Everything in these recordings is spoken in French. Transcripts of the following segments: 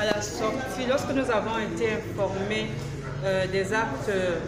À la sortie, lorsque nous avons été informés des actes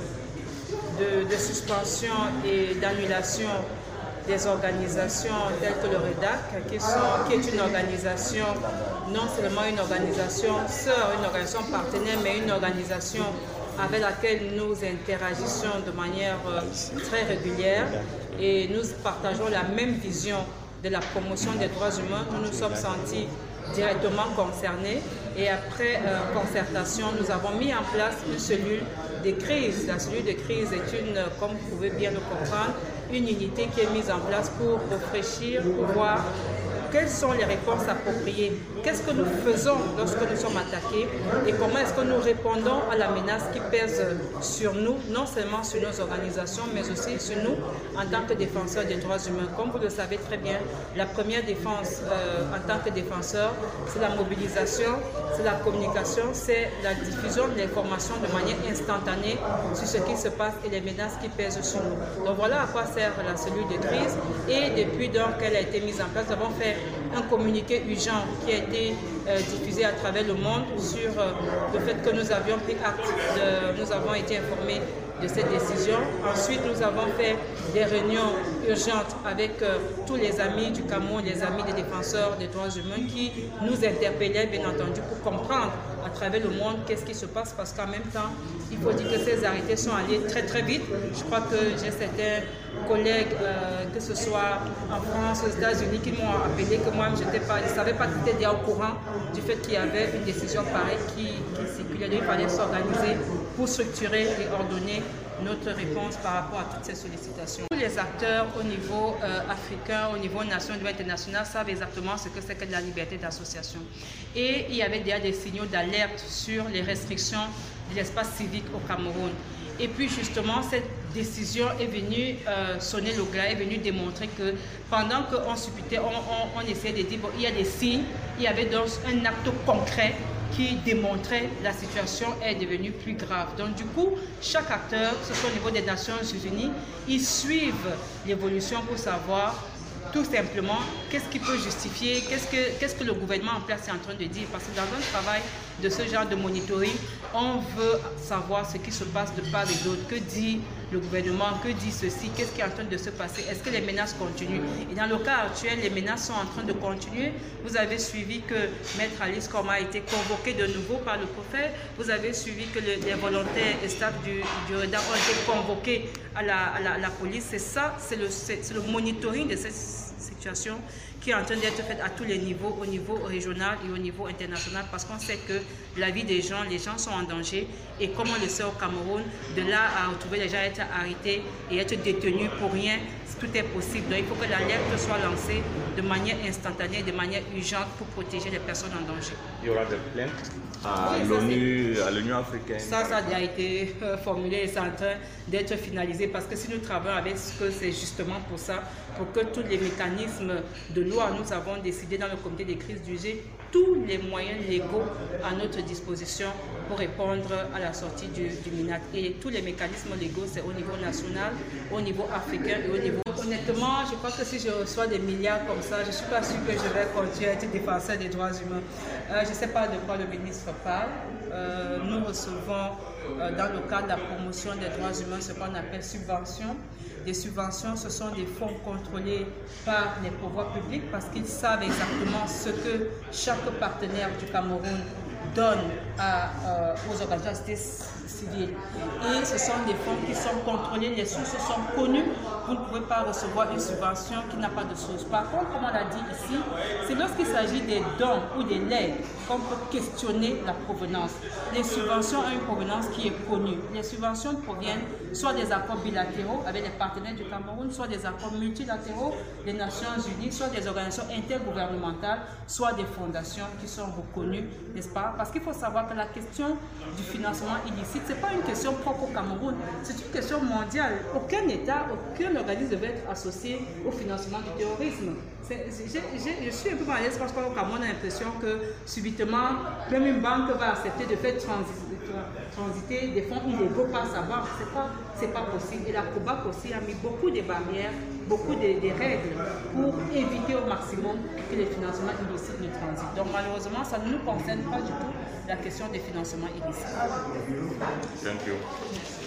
de suspension et d'annulation des organisations telles que le REDAC, qui est une organisation, non seulement une organisation sœur, une organisation partenaire, mais une organisation avec laquelle nous interagissons de manière très régulière et nous partageons la même vision de la promotion des droits humains. Nous nous sommes sentis directement concernés et après concertation, nous avons mis en place une cellule de crise. La cellule de crise est une, comme vous pouvez bien le comprendre, une unité qui est mise en place pour réfléchir, pour voir quelles sont les réponses appropriées, qu'est-ce que nous faisons lorsque nous sommes attaqués et comment est-ce que nous répondons à la menace qui pèse sur nous, non seulement sur nos organisations, mais aussi sur nous en tant que défenseurs des droits humains. Comme vous le savez très bien, la première défense en tant que défenseur, c'est la mobilisation, c'est la communication, c'est la diffusion de l'information de manière instantanée sur ce qui se passe et les menaces qui pèsent sur nous. Donc voilà à quoi sert la cellule de crise et depuis donc qu'elle a été mise en place, nous avons fait un communiqué urgent qui a été diffusé à travers le monde sur le fait que nous avions pris acte, nous avons été informés de cette décision. Ensuite, nous avons fait des réunions urgentes avec tous les amis du Cameroun, les amis des défenseurs des droits humains qui nous interpellaient, bien entendu, pour comprendre à travers le monde qu'est-ce qui se passe parce qu'en même temps, il faut dire que ces arrêtés sont allés très très vite. Je crois que j'ai certains collègues, que ce soit en France, aux États-Unis, qui m'ont appelé que moi, je ne savais pas qu'ils étaient déjà au courant du fait qu'il y avait une décision pareille qui circulait. Donc, il fallait s'organiser pour structurer et ordonner notre réponse par rapport à toutes ces sollicitations. Tous les acteurs au niveau africain, au niveau national, au niveau international savent exactement ce que c'est que la liberté d'association. Et il y avait déjà des signaux d'alerte sur les restrictions de l'espace civique au Cameroun. Et puis justement, cette décision est venue sonner le glas, est venue démontrer que pendant qu'on supputait, on essayait de dire, bon, il y a des signes, il y avait donc un acte concret qui démontrait que la situation est devenue plus grave. Donc du coup, chaque acteur, que ce soit au niveau des Nations Unies, ils suivent l'évolution pour savoir tout simplement qu'est-ce qui peut justifier, qu'est-ce que le gouvernement en place est en train de dire. Parce que dans un travail de ce genre de monitoring, on veut savoir ce qui se passe de part et d'autre. Que dit le gouvernement, que dit ceci, qu'est-ce qui est en train de se passer, est-ce que les menaces continuent? Et dans le cas actuel, les menaces sont en train de continuer. Vous avez suivi que Maître Alice Korma a été convoqué de nouveau par le préfet. Vous avez suivi que les volontaires et staff du REDAC ont été convoqués à la police. C'est ça, c'est le monitoring de cette situation qui est en train d'être faite à tous les niveaux, au niveau régional et au niveau international, parce qu'on sait que la vie des gens, les gens sont en danger, et comme on le sait au Cameroun, de là à retrouver les gens être arrêtés et être détenus pour rien, tout est possible. Donc il faut que l'alerte soit lancée de manière instantanée, de manière urgente pour protéger les personnes en danger. Il y aura des plaintes à l'ONU, à l'Union africaine. Ça a déjà été formulé et c'est en train d'être finalisé parce que si nous travaillons avec ce que c'est justement pour ça, pour que tous les mécanismes de loi, nous avons décidé dans le comité des crises d'UG tous les moyens légaux à notre disposition pour répondre à la sortie du MINAT. Et tous les mécanismes légaux, c'est au niveau national, au niveau africain et au niveau... Honnêtement, je crois que si je reçois des milliards comme ça, je ne suis pas sûre que je vais continuer à être défenseur des droits humains. Je ne sais pas de quoi le ministre parle. Nous recevons, dans le cadre de la promotion des droits humains, ce qu'on appelle subventions. Les subventions, ce sont des fonds contrôlés par les pouvoirs publics parce qu'ils savent exactement ce que chaque partenaire du Cameroun donne aux organisations civiles. Et ce sont des fonds qui sont contrôlés, les sources sont connues. Vous ne pouvez pas recevoir une subvention qui n'a pas de source. Par contre, comme on l'a dit ici, c'est lorsqu'il s'agit des dons ou des legs qu'on peut questionner la provenance. Les subventions ont une provenance qui est connue. Les subventions proviennent soit des accords bilatéraux avec les partenaires du Cameroun, soit des accords multilatéraux des Nations Unies, soit des organisations intergouvernementales, soit des fondations qui sont reconnues, n'est-ce pas? Parce qu'il faut savoir que la question du financement illicite, ce n'est pas une question propre au Cameroun, c'est une question mondiale. Aucun État, aucun organisme devait être associé au financement du terrorisme. Je suis un peu mal à l'aise parce qu'au Cameroun, on a l'impression que subitement, même une banque va accepter de faire transiter des fonds illégaux par sa banque. C'est pas possible. Et la COBAC aussi a mis beaucoup de barrières, beaucoup de règles pour éviter au maximum que les financements illicites ne transitent. Donc malheureusement, ça ne nous concerne pas du surtout la question des financements illicites. Thank you.